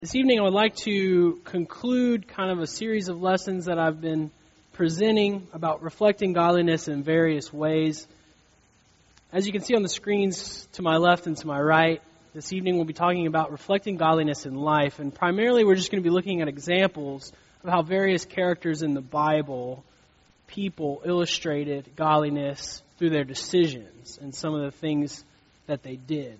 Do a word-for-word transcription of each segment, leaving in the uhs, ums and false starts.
This evening I would like to conclude kind of a series of lessons that I've been presenting about reflecting godliness in various ways. As you can see on the screens to my left and to my right, this evening we'll be talking about reflecting godliness in life. And primarily we're just going to be looking at examples of how various characters in the Bible, people, illustrated godliness through their decisions and some of the things that they did.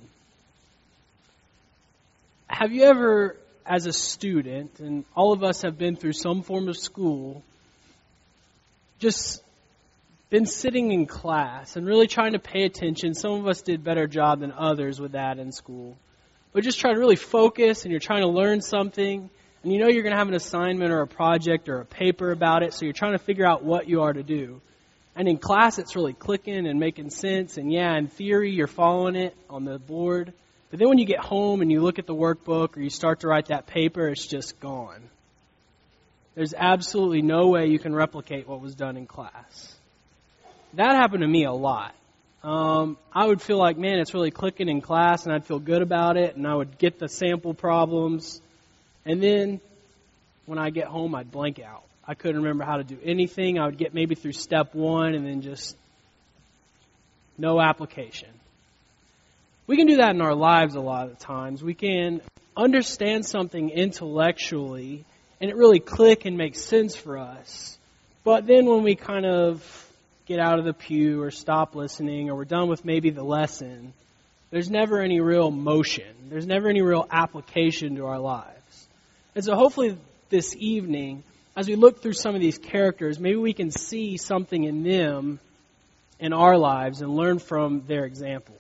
Have you ever, as a student, and all of us have been through some form of school, just been sitting in class and really trying to pay attention? Some of us did a better job than others with that in school. But just try to really focus, and you're trying to learn something, and you know you're going to have an assignment or a project or a paper about it, so you're trying to figure out what you are to do. And in class, it's really clicking and making sense, and yeah, in theory, you're following it on the board. But then when you get home and you look at the workbook or you start to write that paper, it's just gone. There's absolutely no way you can replicate what was done in class. That happened to me a lot. Um, I would feel like, man, it's really clicking in class, and I'd feel good about it, and I would get the sample problems. And then when I get home, I'd blank out. I couldn't remember how to do anything. I would get maybe through step one and then just no application. We can do that in our lives a lot of times. We can understand something intellectually and it really click and make sense for us. But then when we kind of get out of the pew or stop listening or we're done with maybe the lesson, there's never any real motion. There's never any real application to our lives. And so hopefully this evening, as we look through some of these characters, maybe we can see something in them in our lives and learn from their examples.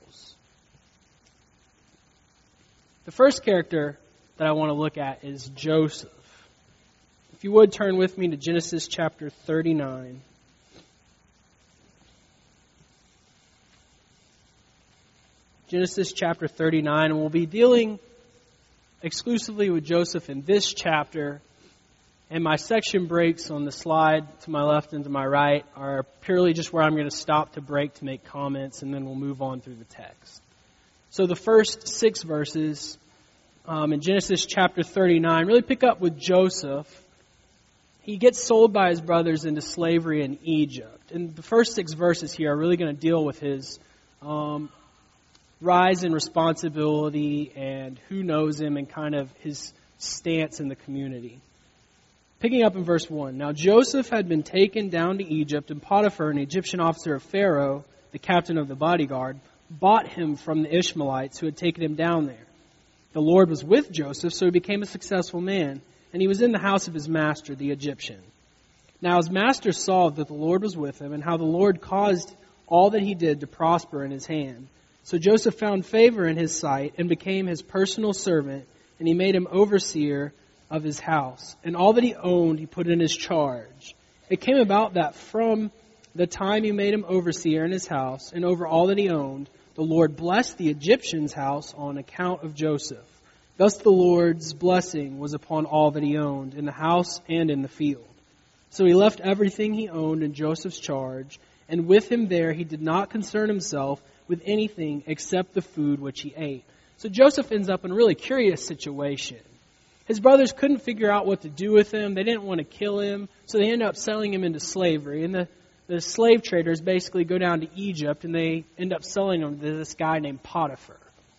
The first character that I want to look at is Joseph. If you would turn with me to Genesis chapter thirty-nine. Genesis chapter thirty-nine, and we'll be dealing exclusively with Joseph in this chapter. And my section breaks on the slide to my left and to my right are purely just where I'm going to stop to break to make comments, and then we'll move on through the text. So the first six verses um, in Genesis chapter thirty-nine really pick up with Joseph. He gets sold by his brothers into slavery in Egypt. And the first six verses here are really going to deal with his um, rise in responsibility and who knows him and kind of his stance in the community. Picking up in verse one. Now Joseph had been taken down to Egypt, and Potiphar, an Egyptian officer of Pharaoh, the captain of the bodyguard, bought him from the Ishmaelites who had taken him down there. The Lord was with Joseph, so he became a successful man, and he was in the house of his master, the Egyptian. Now his master saw that the Lord was with him, and how the Lord caused all that he did to prosper in his hand. So Joseph found favor in his sight and became his personal servant, and he made him overseer of his house. And all that he owned he put in his charge. It came about that from the time he made him overseer in his house and over all that he owned, the Lord blessed the Egyptian's house on account of Joseph. Thus the Lord's blessing was upon all that he owned, in the house and in the field. So he left everything he owned in Joseph's charge, and with him there he did not concern himself with anything except the food which he ate. So Joseph ends up in a really curious situation. His brothers couldn't figure out what to do with him. They didn't want to kill him, so they end up selling him into slavery. And the The slave traders basically go down to Egypt and they end up selling them to this guy named Potiphar.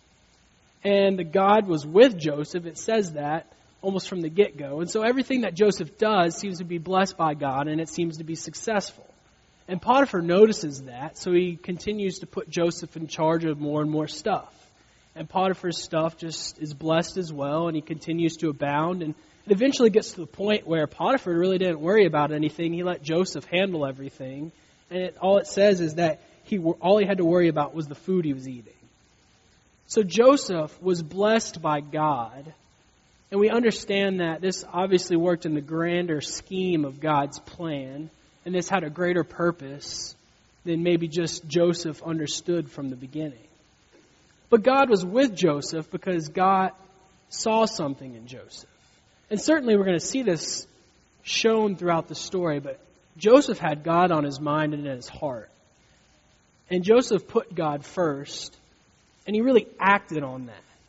And the God was with Joseph. It says that almost from the get-go. And so everything that Joseph does seems to be blessed by God, and it seems to be successful. And Potiphar notices that, so he continues to put Joseph in charge of more and more stuff. And Potiphar's stuff just is blessed as well, and he continues to abound. And it eventually gets to the point where Potiphar really didn't worry about anything. He let Joseph handle everything. And it, all it says is that he all he had to worry about was the food he was eating. So Joseph was blessed by God. And we understand that this obviously worked in the grander scheme of God's plan. And this had a greater purpose than maybe just Joseph understood from the beginning. But God was with Joseph because God saw something in Joseph. And certainly we're going to see this shown throughout the story, but Joseph had God on his mind and in his heart. And Joseph put God first, and he really acted on that.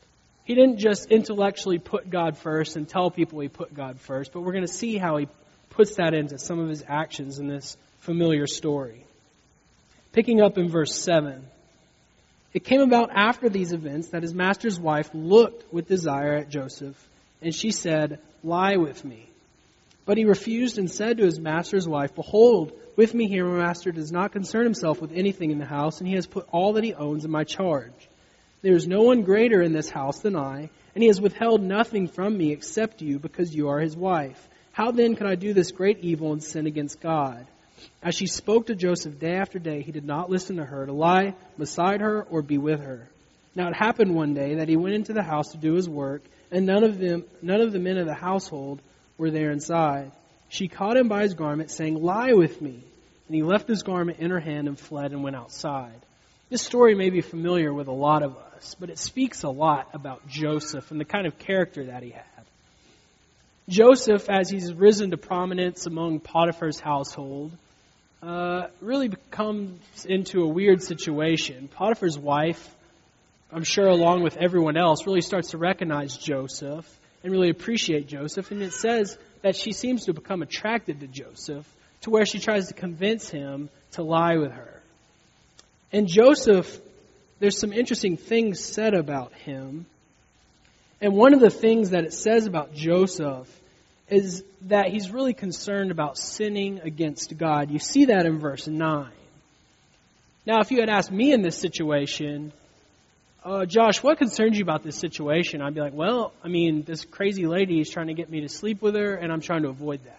He didn't just intellectually put God first and tell people he put God first, but we're going to see how he puts that into some of his actions in this familiar story. Picking up in verse seven. It came about after these events that his master's wife looked with desire at Joseph, and she said, "Lie with me." But he refused and said to his master's wife, "Behold, with me here my master does not concern himself with anything in the house, and he has put all that he owns in my charge. There is no one greater in this house than I, and he has withheld nothing from me except you, because you are his wife. How then could I do this great evil and sin against God?" As she spoke to Joseph day after day, he did not listen to her to lie beside her or be with her. Now it happened one day that he went into the house to do his work, and none of them, none of the men of the household were there inside. She caught him by his garment, saying, "Lie with me." And he left his garment in her hand and fled and went outside. This story may be familiar with a lot of us, but it speaks a lot about Joseph and the kind of character that he had. Joseph, as he's risen to prominence among Potiphar's household, uh, really comes into a weird situation. Potiphar's wife, I'm sure along with everyone else, really starts to recognize Joseph and really appreciate Joseph. And it says that she seems to become attracted to Joseph to where she tries to convince him to lie with her. And Joseph, there's some interesting things said about him. And one of the things that it says about Joseph is that he's really concerned about sinning against God. You see that in verse nine. Now, if you had asked me in this situation, uh, Josh, what concerns you about this situation? I'd be like, well, I mean, this crazy lady is trying to get me to sleep with her, and I'm trying to avoid that.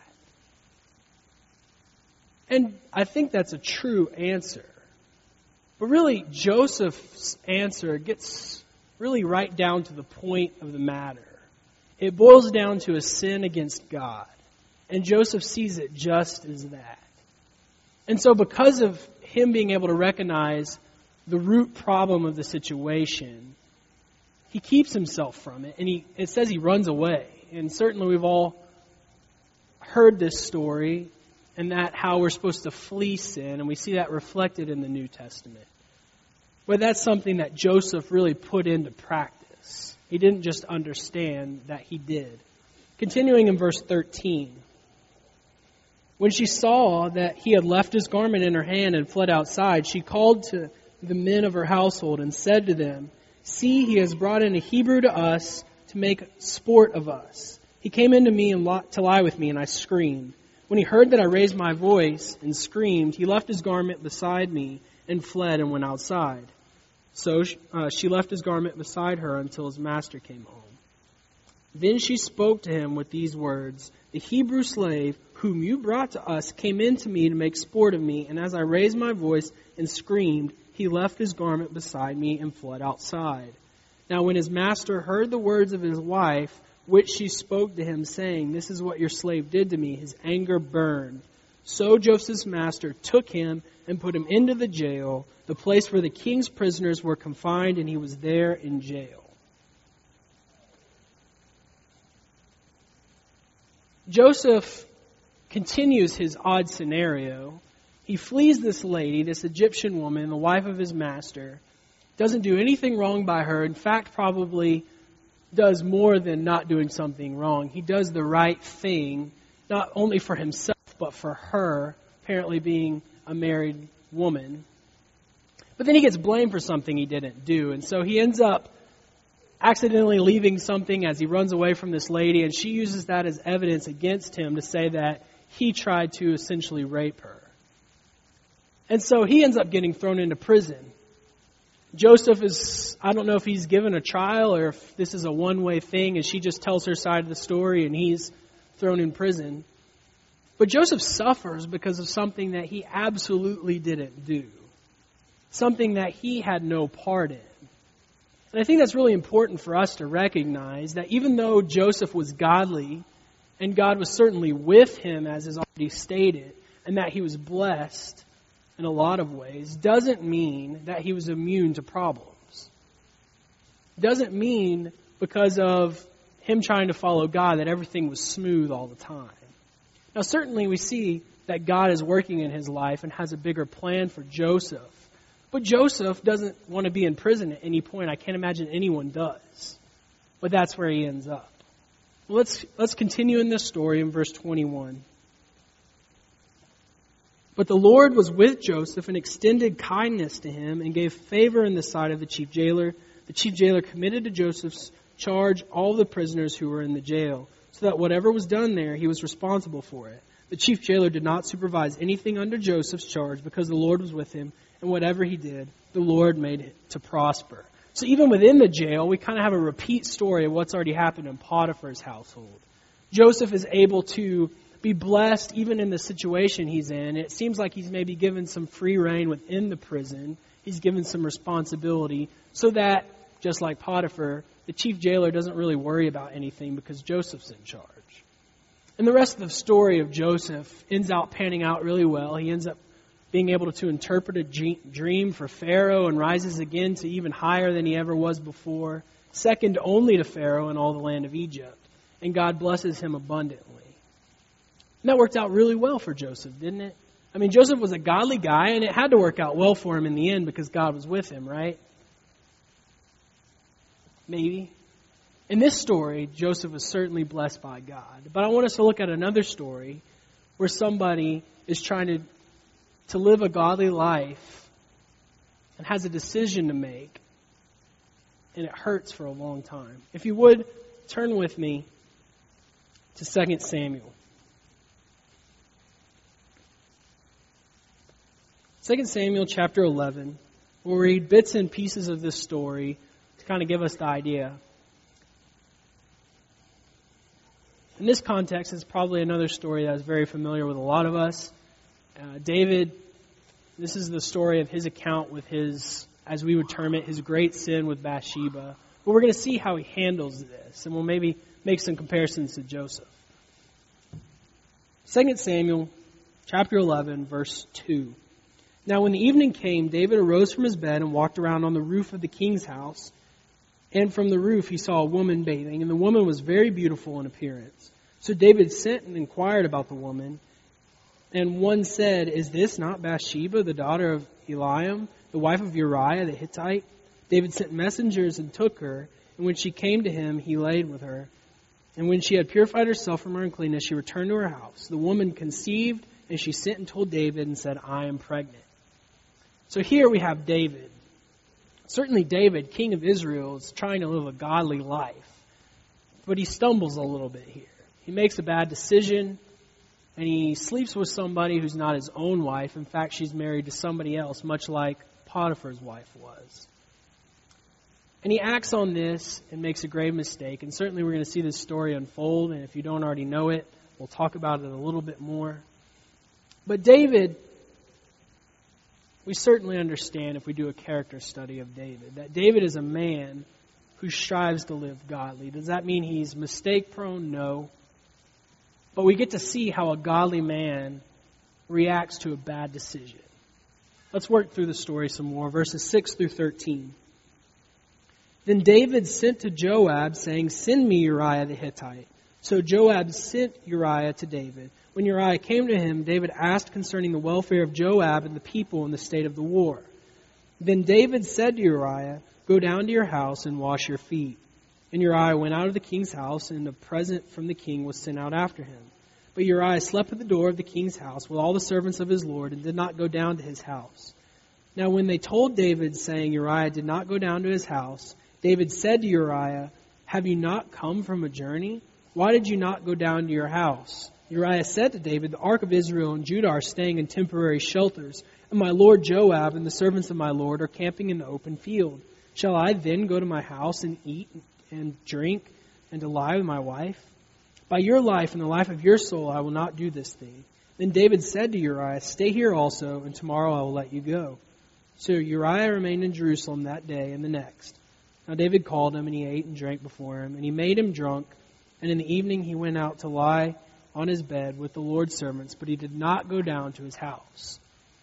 And I think that's a true answer. But really, Joseph's answer gets really right down to the point of the matter. It boils down to a sin against God. And Joseph sees it just as that. And so because of him being able to recognize the root problem of the situation, he keeps himself from it. And he, it says he runs away. And certainly we've all heard this story and that how we're supposed to flee sin. And we see that reflected in the New Testament. But that's something that Joseph really put into practice. He didn't just understand that he did. Continuing in verse thirteen. When she saw that he had left his garment in her hand and fled outside, she called to the men of her household and said to them, "See, he has brought in a Hebrew to us to make sport of us. He came into me and li- to lie with me, and I screamed. When he heard that I raised my voice and screamed, he left his garment beside me and fled and went outside." So uh, she left his garment beside her until his master came home. Then she spoke to him with these words, "The Hebrew slave whom you brought to us came in to me to make sport of me, and as I raised my voice and screamed, he left his garment beside me and fled outside." Now when his master heard the words of his wife, which she spoke to him, saying, "This is what your slave did to me," his anger burned. So Joseph's master took him and put him into the jail, the place where the king's prisoners were confined, and he was there in jail. Joseph continues his odd scenario. He flees this lady, this Egyptian woman, the wife of his master, doesn't do anything wrong by her. In fact, probably does more than not doing something wrong. He does the right thing, not only for himself, but for her, apparently being a married woman. But then he gets blamed for something he didn't do. And so he ends up accidentally leaving something as he runs away from this lady, and she uses that as evidence against him to say that he tried to essentially rape her. And so he ends up getting thrown into prison. Joseph is, I don't know if he's given a trial or if this is a one-way thing, and she just tells her side of the story and he's thrown in prison. But Joseph suffers because of something that he absolutely didn't do. Something that he had no part in. And I think that's really important for us to recognize that even though Joseph was godly, and God was certainly with him, as is already stated, and that he was blessed in a lot of ways, doesn't mean that he was immune to problems. Doesn't mean because of him trying to follow God that everything was smooth all the time. Now certainly we see that God is working in his life and has a bigger plan for Joseph. But Joseph doesn't want to be in prison at any point. I can't imagine anyone does. but that's where he ends up. Well, let's, let's continue in this story in verse twenty-one. But the Lord was with Joseph and extended kindness to him and gave favor in the sight of the chief jailer. The chief jailer committed to Joseph's charge all the prisoners who were in the jail, so that whatever was done there, he was responsible for it. The chief jailer did not supervise anything under Joseph's charge because the Lord was with him, and whatever he did, the Lord made it to prosper. So even within the jail, we kind of have a repeat story of what's already happened in Potiphar's household. Joseph is able to be blessed even in the situation he's in. It seems like he's maybe given some free rein within the prison. He's given some responsibility so that, just like Potiphar, the chief jailer doesn't really worry about anything because Joseph's in charge. And the rest of the story of Joseph ends out panning out really well. He ends up being able to interpret a dream for Pharaoh and rises again to even higher than he ever was before, second only to Pharaoh in all the land of Egypt. And God blesses him abundantly. And that worked out really well for Joseph, didn't it? I mean, Joseph was a godly guy, and it had to work out well for him in the end because God was with him, right? Maybe. In this story, Joseph was certainly blessed by God. But I want us to look at another story where somebody is trying to, to live a godly life and has a decision to make, and it hurts for a long time. If you would, turn with me to Second Samuel. Second Samuel chapter eleven. We'll read bits and pieces of this story to kind of give us the idea. In this context, it's probably another story that is very familiar with a lot of us. Uh, David, this is the story of his account with his, as we would term it, his great sin with Bathsheba. But we're going to see how he handles this, and we'll maybe make some comparisons to Joseph. Second Samuel chapter eleven, verse two. Now when the evening came, David arose from his bed and walked around on the roof of the king's house. And from the roof he saw a woman bathing, and the woman was very beautiful in appearance. So David sent and inquired about the woman. And one said, "Is this not Bathsheba, the daughter of Eliam, the wife of Uriah the Hittite?" David sent messengers and took her, and when she came to him, he laid with her. And when she had purified herself from her uncleanness, she returned to her house. The woman conceived, and she sent and told David and said, "I am pregnant." So here we have David. Certainly David, king of Israel, is trying to live a godly life. But he stumbles a little bit here. He makes a bad decision, and he sleeps with somebody who's not his own wife. In fact, she's married to somebody else, much like Potiphar's wife was. And he acts on this and makes a grave mistake. And certainly we're going to see this story unfold. And if you don't already know it, we'll talk about it a little bit more. But David, we certainly understand if we do a character study of David, that David is a man who strives to live godly. Does that mean he's mistake prone? No. But we get to see how a godly man reacts to a bad decision. Let's work through the story some more. Verses six through thirteen. Then David sent to Joab, saying, "Send me Uriah the Hittite." So Joab sent Uriah to David. When Uriah came to him, David asked concerning the welfare of Joab and the people in the state of the war. Then David said to Uriah, "Go down to your house and wash your feet." And Uriah went out of the king's house, and a present from the king was sent out after him. But Uriah slept at the door of the king's house with all the servants of his lord, and did not go down to his house. Now when they told David, saying Uriah did not go down to his house, David said to Uriah, "Have you not come from a journey? Why did you not go down to your house?" Uriah said to David, "The ark of Israel and Judah are staying in temporary shelters, and my lord Joab and the servants of my lord are camping in the open field. Shall I then go to my house and eat and drink and to lie with my wife? By your life and the life of your soul I will not do this thing." Then David said to Uriah, "Stay here also, and tomorrow I will let you go." So Uriah remained in Jerusalem that day and the next. Now David called him, and he ate and drank before him, and he made him drunk. And in the evening he went out to lie on his bed with the Lord's servants, but he did not go down to his house.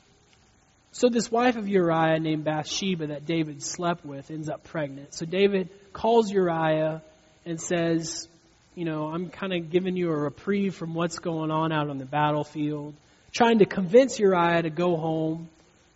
So this wife of Uriah named Bathsheba that David slept with ends up pregnant. So David calls Uriah and says, you know, I'm kind of giving you a reprieve from what's going on out on the battlefield, trying to convince Uriah to go home.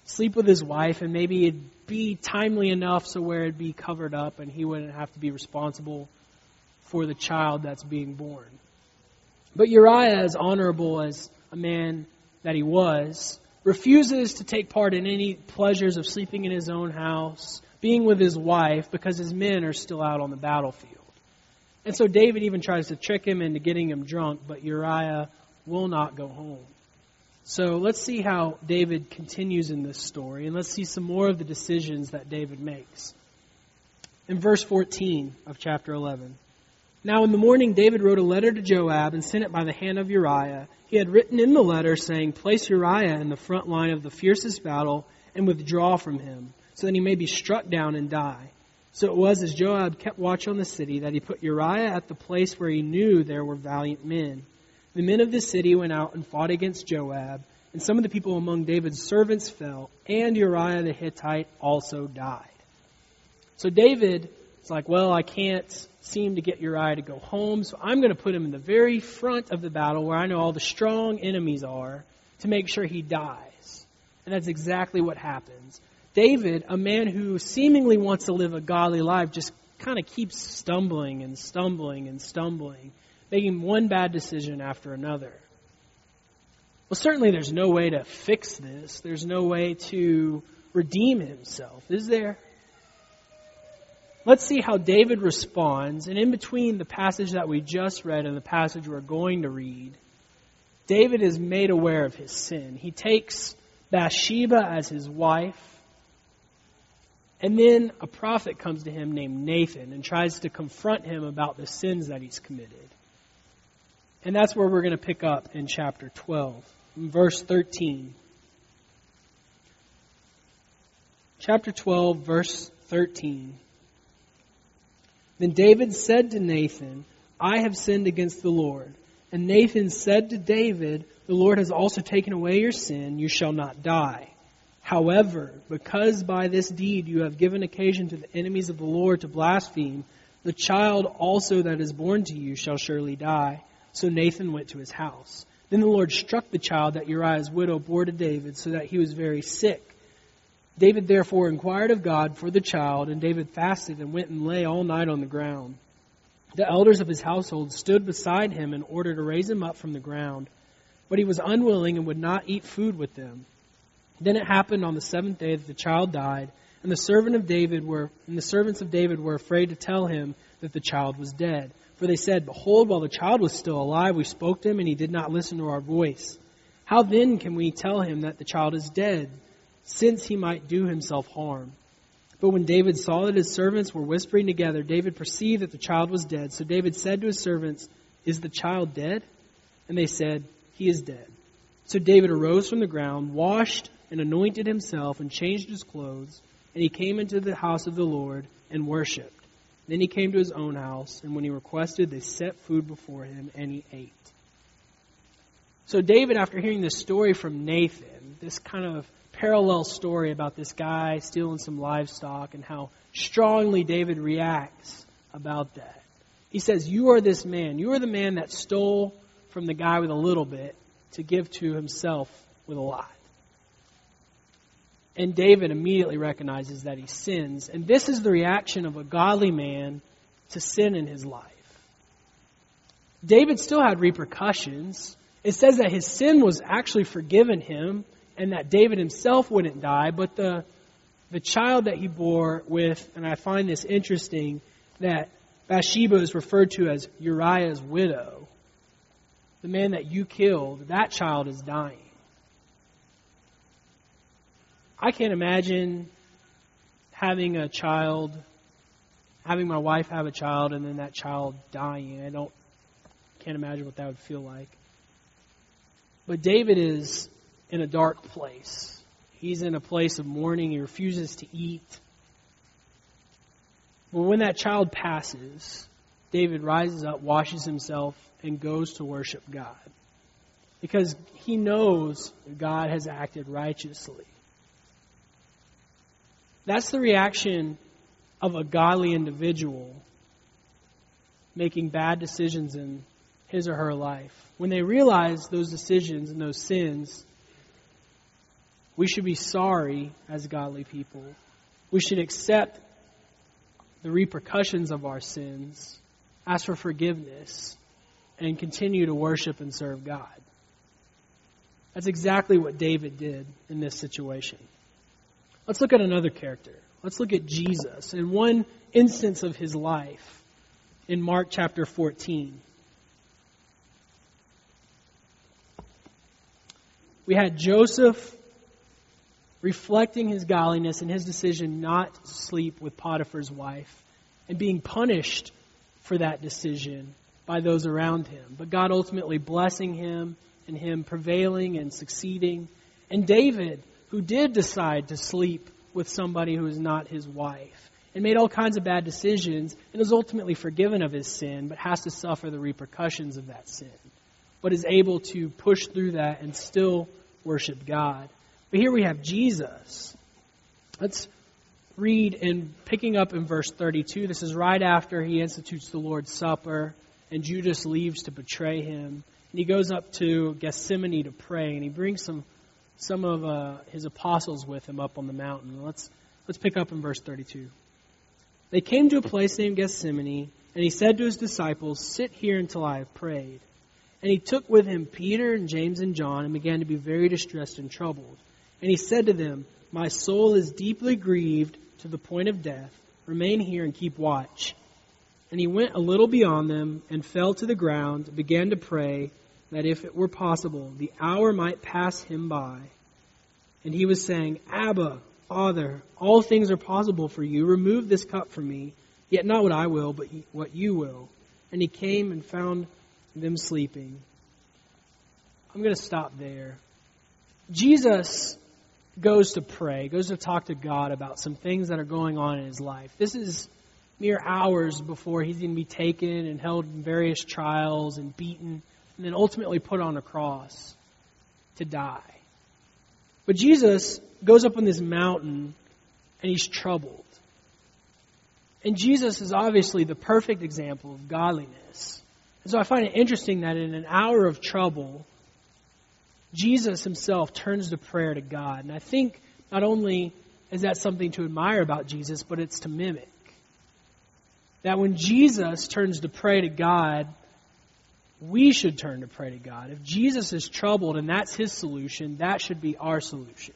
sleep with his wife, and maybe it'd be timely enough so where it'd be covered up and he wouldn't have to be responsible for the child that's being born. But Uriah, as honorable as a man that he was, refuses to take part in any pleasures of sleeping in his own house, being with his wife, because his men are still out on the battlefield. And so David even tries to trick him into getting him drunk, but Uriah will not go home. So let's see how David continues in this story, and let's see some more of the decisions that David makes. In verse fourteen of chapter eleven, "Now in the morning David wrote a letter to Joab and sent it by the hand of Uriah. He had written in the letter saying, 'Place Uriah in the front line of the fiercest battle and withdraw from him, so that he may be struck down and die.' So it was as Joab kept watch on the city that he put Uriah at the place where he knew there were valiant men. The men of the city went out and fought against Joab, and some of the people among David's servants fell, and Uriah the Hittite also died." So David is like, well, I can't seem to get Uriah to go home, so I'm going to put him in the very front of the battle where I know all the strong enemies are to make sure he dies. And that's exactly what happens. David, a man who seemingly wants to live a godly life, just kind of keeps stumbling and stumbling and stumbling, making one bad decision after another. Well, certainly there's no way to fix this. There's no way to redeem himself, is there? Let's see how David responds. And in between the passage that we just read and the passage we're going to read, David is made aware of his sin. He takes Bathsheba as his wife. And then a prophet comes to him named Nathan and tries to confront him about the sins that he's committed. And that's where we're going to pick up in chapter twelve, in verse thirteen. Chapter twelve, verse thirteen. "Then David said to Nathan, 'I have sinned against the Lord.' And Nathan said to David, 'The Lord has also taken away your sin. You shall not die. However, because by this deed you have given occasion to the enemies of the Lord to blaspheme, the child also that is born to you shall surely die.' So Nathan went to his house. Then the Lord struck the child that Uriah's widow bore to David, so that he was very sick. David therefore inquired of God for the child, and David fasted and went and lay all night on the ground. The elders of his household stood beside him in order to raise him up from the ground, but he was unwilling and would not eat food with them. Then it happened on the seventh day that the child died, and the servant of David were and the servants of David were afraid to tell him that the child was dead. For they said, 'Behold, while the child was still alive, we spoke to him, and he did not listen to our voice. How then can we tell him that the child is dead, since he might do himself harm?' But when David saw that his servants were whispering together, David perceived that the child was dead. So David said to his servants, 'Is the child dead?' And they said, 'He is dead.' So David arose from the ground, washed and anointed himself, and changed his clothes, and he came into the house of the Lord and worshipped. Then he came to his own house, and when he requested, they set food before him, and he ate." So David, after hearing this story from Nathan, this kind of parallel story about this guy stealing some livestock and how strongly David reacts about that, he says, "You are this man. You are the man that stole from the guy with a little bit to give to himself with a lot." And David immediately recognizes that he sins. And this is the reaction of a godly man to sin in his life. David still had repercussions. It says that his sin was actually forgiven him and that David himself wouldn't die. But the, the child that he bore with, and I find this interesting, that Bathsheba is referred to as Uriah's widow. The man that you killed, that child is dying. I can't imagine having a child, having my wife have a child, and then that child dying. I don't, can't imagine what that would feel like. But David is in a dark place. He's in a place of mourning. He refuses to eat. But when that child passes, David rises up, washes himself, and goes to worship God. Because he knows God has acted righteously. That's the reaction of a godly individual making bad decisions in his or her life. When they realize those decisions and those sins We should be sorry as godly people. We should accept the repercussions of our sins, ask for forgiveness, and continue to worship and serve God. That's exactly what David did in this situation. Let's look at another character. Let's look at Jesus in one instance of his life in Mark chapter fourteen. We had Joseph reflecting his godliness and his decision not to sleep with Potiphar's wife and being punished for that decision by those around him. But God ultimately blessing him and him prevailing and succeeding. And David, who did decide to sleep with somebody who is not his wife and made all kinds of bad decisions and is ultimately forgiven of his sin, but has to suffer the repercussions of that sin, but is able to push through that and still worship God. But here we have Jesus. Let's read in picking up in verse thirty-two. This is right after he institutes the Lord's Supper and Judas leaves to betray him. And he goes up to Gethsemane to pray, and he brings some some of uh, his apostles with him up on the mountain. Let's let's pick up in verse thirty-two. They came to a place named Gethsemane, and he said to his disciples, "Sit here until I have prayed." And he took with him Peter and James and John and began to be very distressed and troubled. And he said to them, "My soul is deeply grieved to the point of death. Remain here and keep watch." And he went a little beyond them and fell to the ground, began to pray that if it were possible, the hour might pass him by. And he was saying, "Abba, Father, all things are possible for you. Remove this cup from me, yet not what I will, but what you will." And he came and found them sleeping. I'm going to stop there. Jesus goes to pray, goes to talk to God about some things that are going on in his life. This is mere hours before he's going to be taken and held in various trials and beaten and then ultimately put on a cross to die. But Jesus goes up on this mountain and he's troubled. And Jesus is obviously the perfect example of godliness. And so I find it interesting that in an hour of trouble, Jesus himself turns to prayer to God. And I think not only is that something to admire about Jesus, but it's to mimic. That when Jesus turns to pray to God, we should turn to pray to God. If Jesus is troubled and that's his solution, that should be our solution.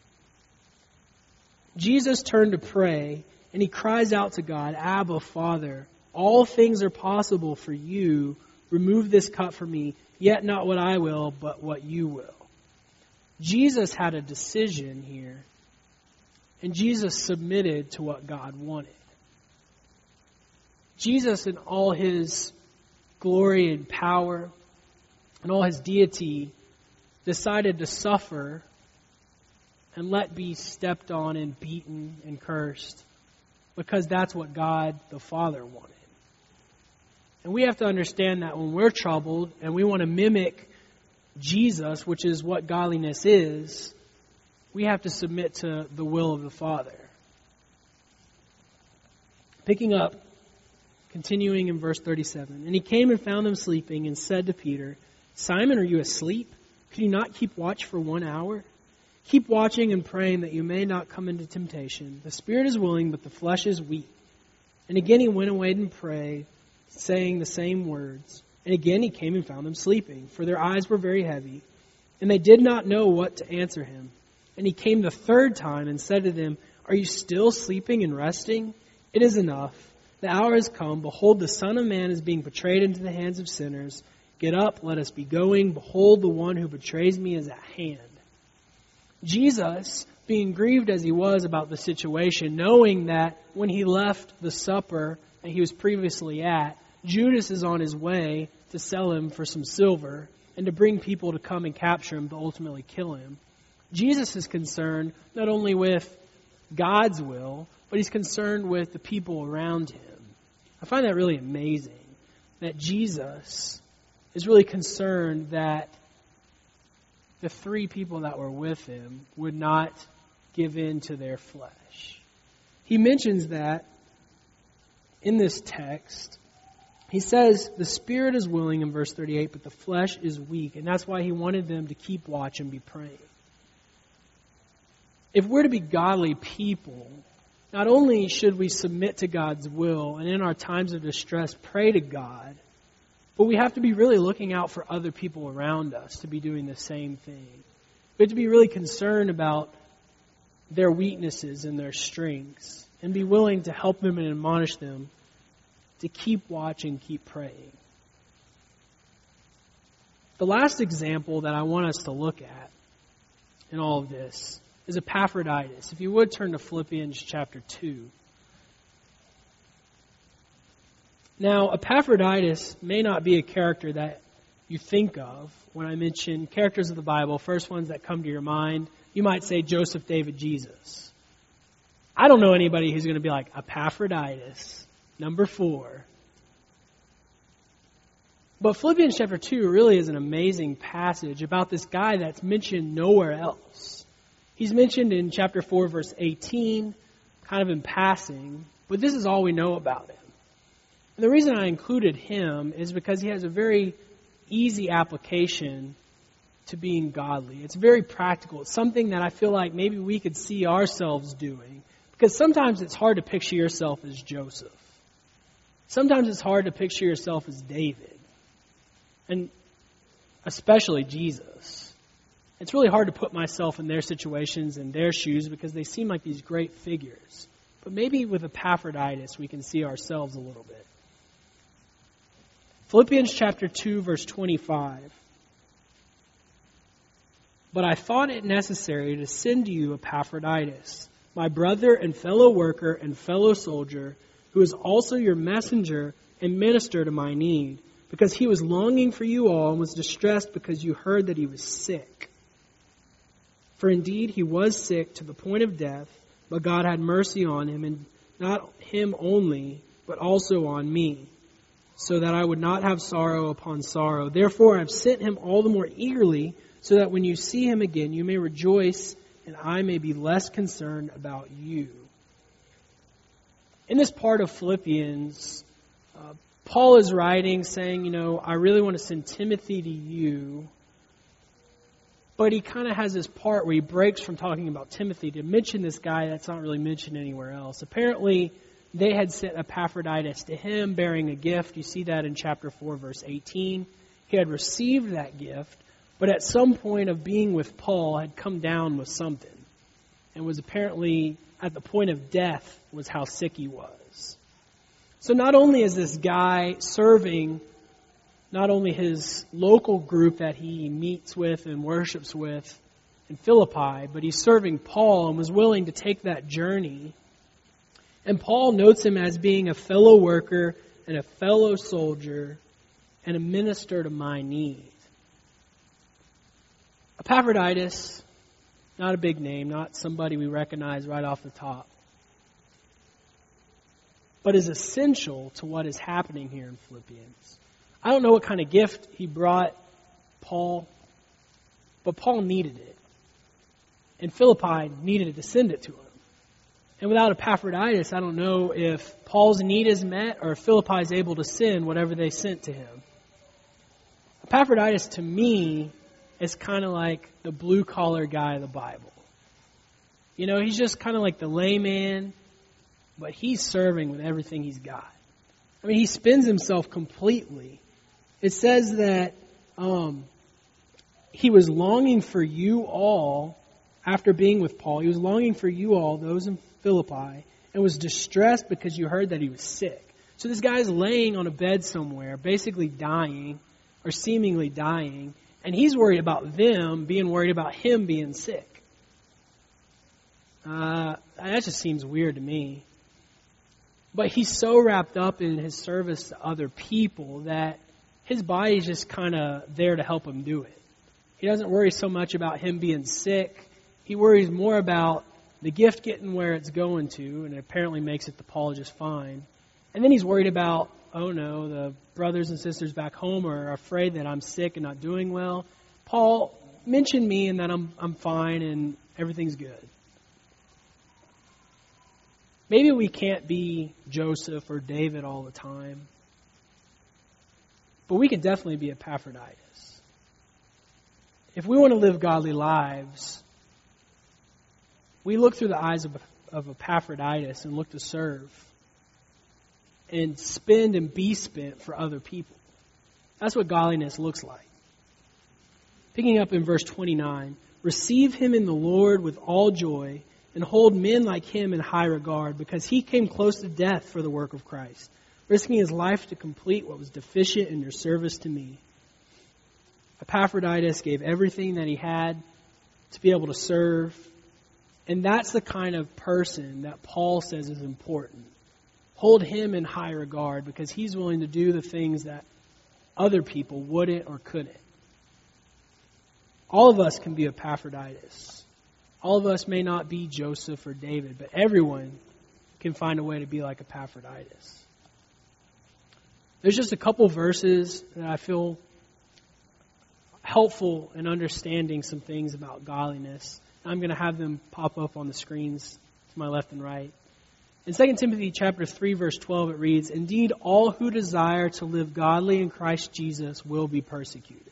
Jesus turned to pray and he cries out to God, "Abba, Father, all things are possible for you. Remove this cup from me, yet not what I will, but what you will." Jesus had a decision here, and Jesus submitted to what God wanted. Jesus, in all his glory and power and all his deity, decided to suffer and let be stepped on and beaten and cursed because that's what God the Father wanted. And we have to understand that when we're troubled and we want to mimic Jesus, which is what godliness is, we have to submit to the will of the Father. Picking up, continuing in verse thirty-seven. And he came and found them sleeping and said to Peter, "Simon, are you asleep? Could you not keep watch for one hour? Keep watching and praying that you may not come into temptation. The spirit is willing, but the flesh is weak." And again he went away and prayed, saying the same words. And again he came and found them sleeping, for their eyes were very heavy, and they did not know what to answer him. And he came the third time and said to them, "Are you still sleeping and resting? It is enough. The hour has come. Behold, the Son of Man is being betrayed into the hands of sinners. Get up, let us be going. Behold, the one who betrays me is at hand." Jesus, being grieved as he was about the situation, knowing that when he left the supper that he was previously at, Judas is on his way to sell him for some silver and to bring people to come and capture him to ultimately kill him. Jesus is concerned not only with God's will, but he's concerned with the people around him. I find that really amazing, that Jesus is really concerned that the three people that were with him would not give in to their flesh. He mentions that in this text. He says the spirit is willing in verse thirty-eight, but the flesh is weak. And that's why he wanted them to keep watch and be praying. if we're to be godly people, not only should we submit to God's will and in our times of distress pray to God, but we have to be really looking out for other people around us to be doing the same thing. We have to be really concerned about their weaknesses and their strengths and be willing to help them and admonish them to keep watching, keep praying. The last example that I want us to look at in all of this is Epaphroditus. If you would turn to Philippians chapter two. Now, Epaphroditus may not be a character that you think of when I mention characters of the Bible, first ones that come to your mind. You might say Joseph, David, Jesus. I don't know anybody who's going to be like Epaphroditus, number four. But Philippians chapter two really is an amazing passage about this guy that's mentioned nowhere else. He's mentioned in chapter four, verse eighteen, kind of in passing, but this is all we know about him. And the reason I included him is because he has a very easy application to being godly. It's very practical. It's something that I feel like maybe we could see ourselves doing, because sometimes it's hard to picture yourself as Joseph. Sometimes it's hard to picture yourself as David, and especially Jesus. It's really hard to put myself in their situations and their shoes because they seem like these great figures. But maybe with Epaphroditus, we can see ourselves a little bit. Philippians chapter two, verse twenty-five. But I thought it necessary to send to you Epaphroditus, my brother and fellow worker and fellow soldier, who is also your messenger and minister to my need, because he was longing for you all and was distressed because you heard that he was sick. For indeed he was sick to the point of death, but God had mercy on him, and not him only, but also on me, so that I would not have sorrow upon sorrow. Therefore I have sent him all the more eagerly, so that when you see him again you may rejoice, and I may be less concerned about you. In this part of Philippians, uh, Paul is writing saying, you know, I really want to send Timothy to you. But he kind of has this part where he breaks from talking about Timothy to mention this guy that's not really mentioned anywhere else. Apparently, they had sent Epaphroditus to him bearing a gift. You see that in chapter four, verse eighteen. He had received that gift, but at some point of being with Paul had come down with something, and was apparently at the point of death was how sick he was. So not only is this guy serving not only his local group that he meets with and worships with in Philippi, but he's serving Paul and was willing to take that journey. And Paul notes him as being a fellow worker and a fellow soldier and a minister to my need. Epaphroditus, not a big name, not somebody we recognize right off the top, but is essential to what is happening here in Philippians. I don't know what kind of gift he brought Paul, but Paul needed it. And Philippi needed to send it to him. And without Epaphroditus, I don't know if Paul's need is met or if Philippi is able to send whatever they sent to him. Epaphroditus, to me, is kind of like the blue-collar guy of the Bible. You know, he's just kind of like the layman, but he's serving with everything he's got. I mean, he spends himself completely. It says that um, he was longing for you all after being with Paul. He was longing for you all, those in Philippi, and was distressed because you heard that he was sick. So this guy's laying on a bed somewhere, basically dying, or seemingly dying, and he's worried about them being worried about him being sick. Uh, that just seems weird to me. But he's so wrapped up in his service to other people that his body's just kind of there to help him do it. He doesn't worry so much about him being sick. He worries more about the gift getting where it's going to, and it apparently makes it to Paul just fine. And then he's worried about, oh no, the brothers and sisters back home are afraid that I'm sick and not doing well. Paul, mention me and that I'm I'm fine and everything's good. Maybe we can't be Joseph or David all the time, but we can definitely be Epaphroditus. If we want to live godly lives, we look through the eyes of, of Epaphroditus and look to serve and spend and be spent for other people. That's what godliness looks like. Picking up in verse twenty-nine, receive him in the Lord with all joy and hold men like him in high regard, because he came close to death for the work of Christ, risking his life to complete what was deficient in your service to me. Epaphroditus gave everything that he had to be able to serve, and that's the kind of person that Paul says is important. Hold him in high regard because he's willing to do the things that other people wouldn't or couldn't. All of us can be Epaphroditus. All of us may not be Joseph or David, but everyone can find a way to be like Epaphroditus. There's just a couple verses that I feel helpful in understanding some things about godliness. I'm going to have them pop up on the screens to my left and right. In Second Timothy chapter three, verse twelve, it reads, indeed, all who desire to live godly in Christ Jesus will be persecuted.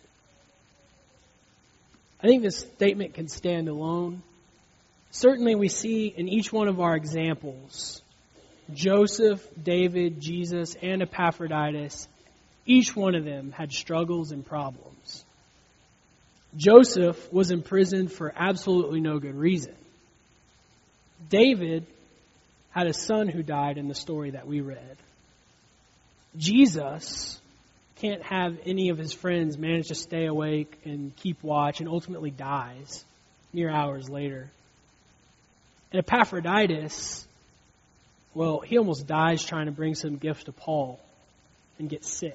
I think this statement can stand alone. Certainly we see in each one of our examples, Joseph, David, Jesus, and Epaphroditus, each one of them had struggles and problems. Joseph was imprisoned for absolutely no good reason. David had a son who died in the story that we read. Jesus can't have any of his friends manage to stay awake and keep watch and ultimately dies mere hours later. And Epaphroditus, well, he almost dies trying to bring some gift to Paul and gets sick.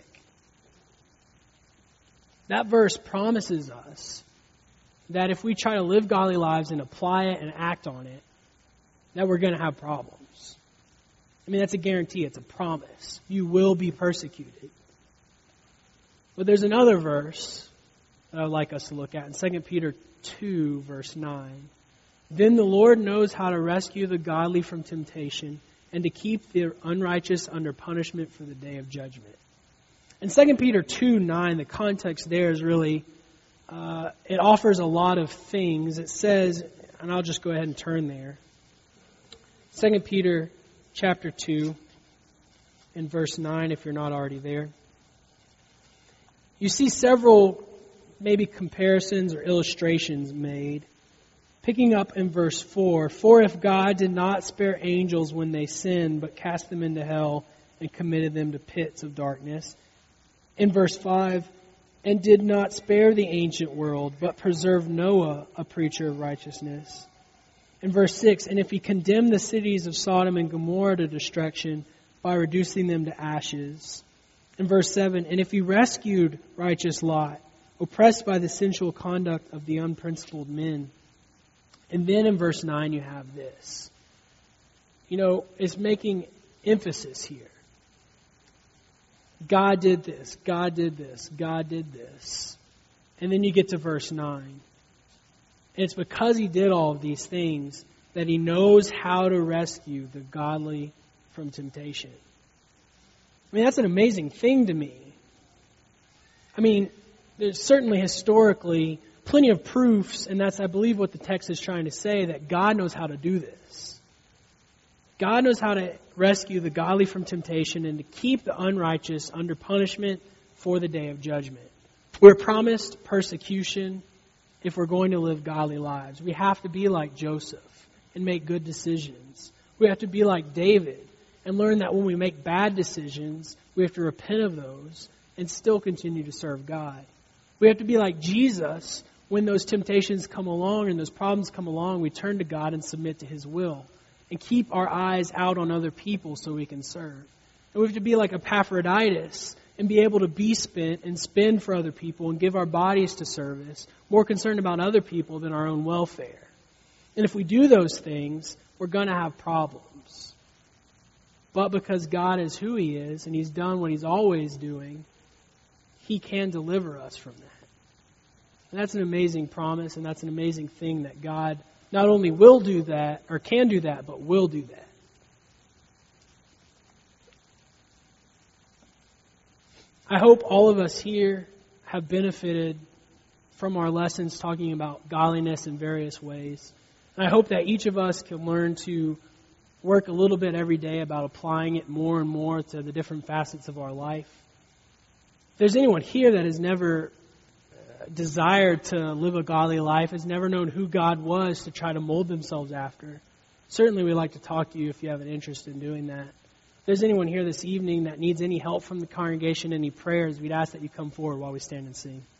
That verse promises us that if we try to live godly lives and apply it and act on it, that we're going to have problems. I mean, that's a guarantee. It's a promise. You will be persecuted. But there's another verse that I'd like us to look at in Second Peter two, verse nine. Then the Lord knows how to rescue the godly from temptation and to keep the unrighteous under punishment for the day of judgment. In Second Peter two nine, the context there is really, uh, it offers a lot of things. It says, and I'll just go ahead and turn there. Second Peter chapter two and verse nine, if you're not already there. You see several maybe comparisons or illustrations made. Picking up in verse four, for if God did not spare angels when they sinned, but cast them into hell and committed them to pits of darkness. In verse five, and did not spare the ancient world, but preserved Noah, a preacher of righteousness. In verse six, and if he condemned the cities of Sodom and Gomorrah to destruction by reducing them to ashes. In verse seven, and if he rescued righteous Lot, oppressed by the sensual conduct of the unprincipled men. And then in verse nine you have this. You know, it's making emphasis here. God did this, God did this, God did this. And then you get to verse nine. And it's because he did all of these things that he knows how to rescue the godly from temptation. I mean, that's an amazing thing to me. I mean, there's certainly historically plenty of proofs, and that's, I believe, what the text is trying to say, that God knows how to do this. God knows how to rescue the godly from temptation and to keep the unrighteous under punishment for the day of judgment. We're promised persecution if we're going to live godly lives. We have to be like Joseph and make good decisions. We have to be like David and learn that when we make bad decisions, we have to repent of those and still continue to serve God. We have to be like Jesus. When those temptations come along and those problems come along, we turn to God and submit to His will and keep our eyes out on other people so we can serve. And we have to be like Epaphroditus and be able to be spent and spend for other people and give our bodies to service, more concerned about other people than our own welfare. And if we do those things, we're going to have problems. But because God is who He is and He's done what He's always doing, He can deliver us from that. And that's an amazing promise, and that's an amazing thing that God not only will do that, or can do that, but will do that. I hope all of us here have benefited from our lessons talking about godliness in various ways. And I hope that each of us can learn to work a little bit every day about applying it more and more to the different facets of our life. If there's anyone here that has never desired to live a godly life, has never known who God was to try to mold themselves after, certainly we'd like to talk to you if you have an interest in doing that. If there's anyone here this evening that needs any help from the congregation, any prayers, we'd ask that you come forward while we stand and sing.